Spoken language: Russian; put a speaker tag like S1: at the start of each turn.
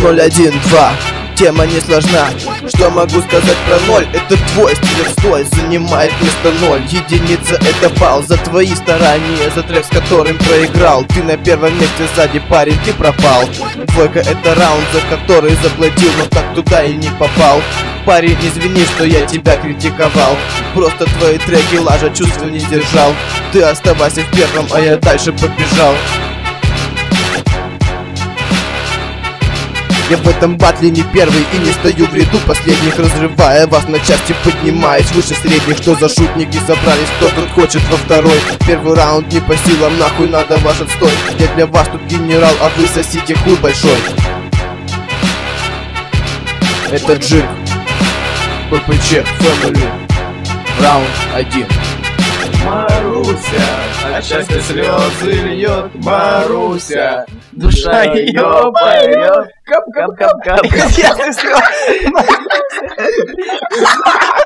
S1: 0-1-2. Тема не сложна. Что могу сказать про 0? Это твой стиль отстой, занимает место 0. Единица это балл за твои старания, за трек, с которым проиграл. Ты на первом месте, сзади парень, ты пропал. Двойка это раунд, за который заплатил, но так туда и не попал. Парень, извини, что я тебя критиковал. Просто твои треки лажа, чувства не сдержал. Ты оставайся в первом, а я дальше побежал. Я в этом батле не первый и не стою в ряду последних, разрывая вас на части, поднимаясь выше средних. Что за шутники собрались, кто тут хочет во второй? Первый раунд не по силам, нахуй надо ваш отстой. Я для вас тут генерал, а вы сосите хуй большой. Это Джик, ППЧ, Family, раунд 1.
S2: Маруся, от счастья слезы льет Маруся, душа ее поет. Кап-кап-кап-кап.